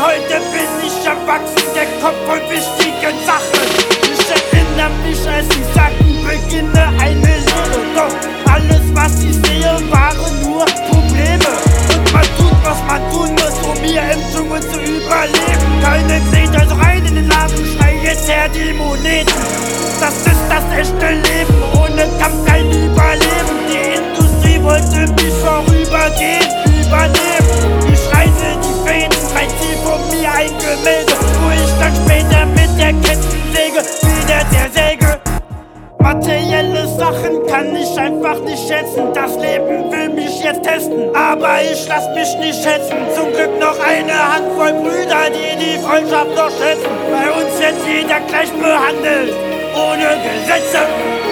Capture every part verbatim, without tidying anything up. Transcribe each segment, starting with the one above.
Heute bin ich erwachsen, der Kopf voll wichtigen Sachen. Ich erinnere mich, als sie sagten, beginne eine Lehre. Doch alles, was ich sehe, waren nur Probleme. Und man tut, was man tun muss, um hier im Dschungel zu überleben. Keine Glied, also rein in den Laden, schrei jetzt her die Moneten. Das ist das echte Leben, ohne Kampf kein Überleben. Die Industrie wollte mich vorübergehen, übernehmen. Ich reiße die Fäden, mein Ziel von mir ein Gemälde, wo ich dann später mit der Kettensäge wieder der Säge. Materielle Sachen kann ich einfach nicht schätzen. Das Leben will mich jetzt testen, aber ich lass mich nicht schätzen. Zum Glück noch eine Handvoll Brüder, die die Freundschaft noch schätzen. Bei uns wird jeder gleich behandelt, ohne Gesetze.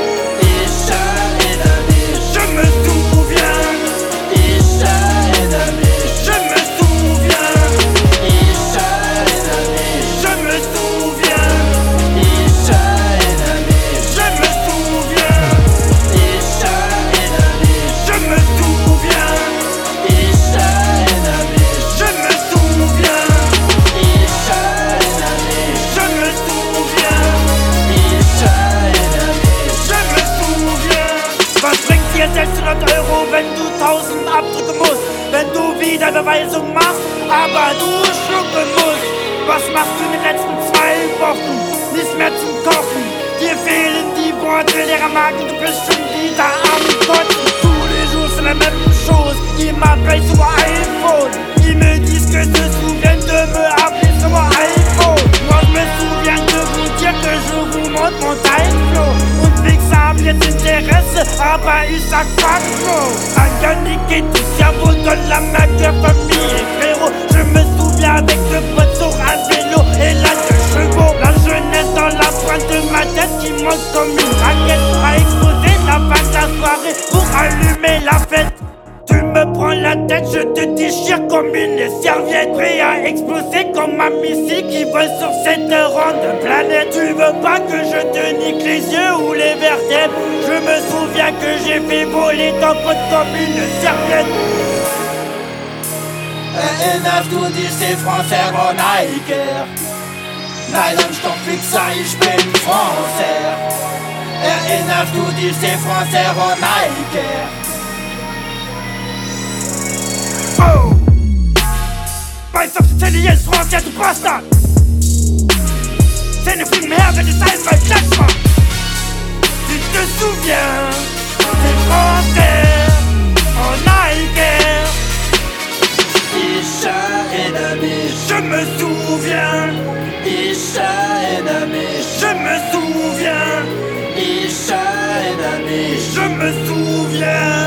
Ich erinnere mich, Je me souviens, ich erinnere mich, je me souviens, ich erinnere mich, je me souviens, ich erinnere mich, je me souviens, ich erinnere mich, je me souviens, ich erinnere mich, je me souviens, ich erinnere mich, je me souviens, ich erinnere mich. je me souviens. Was bringt dir sechshundert Euro, wenn du tausend abdrücken musst? Wenn du wieder Beweisung machst, aber du schlucken musst. Was machst du in den letzten zwei Wochen? Nichts mehr zum Kochen. Dir fehlen die Worte, leerer Magen, du bist schon wieder am Kotzen. Tous les jours sur la même chose, il m'appelle sur mon iPhone. Ils me disent que se souviennent de me appeler sur mon iPhone. Moi je me souviens de vous dire que je vous montre mon time flow. Und nichts haben jetzt Interesse, aber ich sag fuck no. Un Yannick et tout cerveau donne la main de famille, frérot. Je me souviens avec le pote sur un vélo et la deux chevaux. La jeunesse dans la pointe de ma tête qui monte comme une raquette. A exploser la fin de la soirée pour allumer la fête. Tu me prends la tête, je te déchire comme une serviette. Prêt à exploser comme un missile qui vole sur cette ronde planète. Tu veux pas que je te nique les yeux ou les vertèbres? Je me souviens que j'ai fait voler ton pote comme une serviette. Erinnerst du dich, die Français Ronaiker? Nylonstoffwichser, ich bin Français. Erinnerst du dich, die Français Ronaiker? Oh! Beiß auf die Zähne jetzt, Français, du Bastard! Zähne fliegen her, wenn es einmal klatsch macht! Tu te souviens, des Français en Alger? Ich erinnere mich, Je me souviens, ich erinnere mich, je me souviens, ich erinnere mich, je me souviens.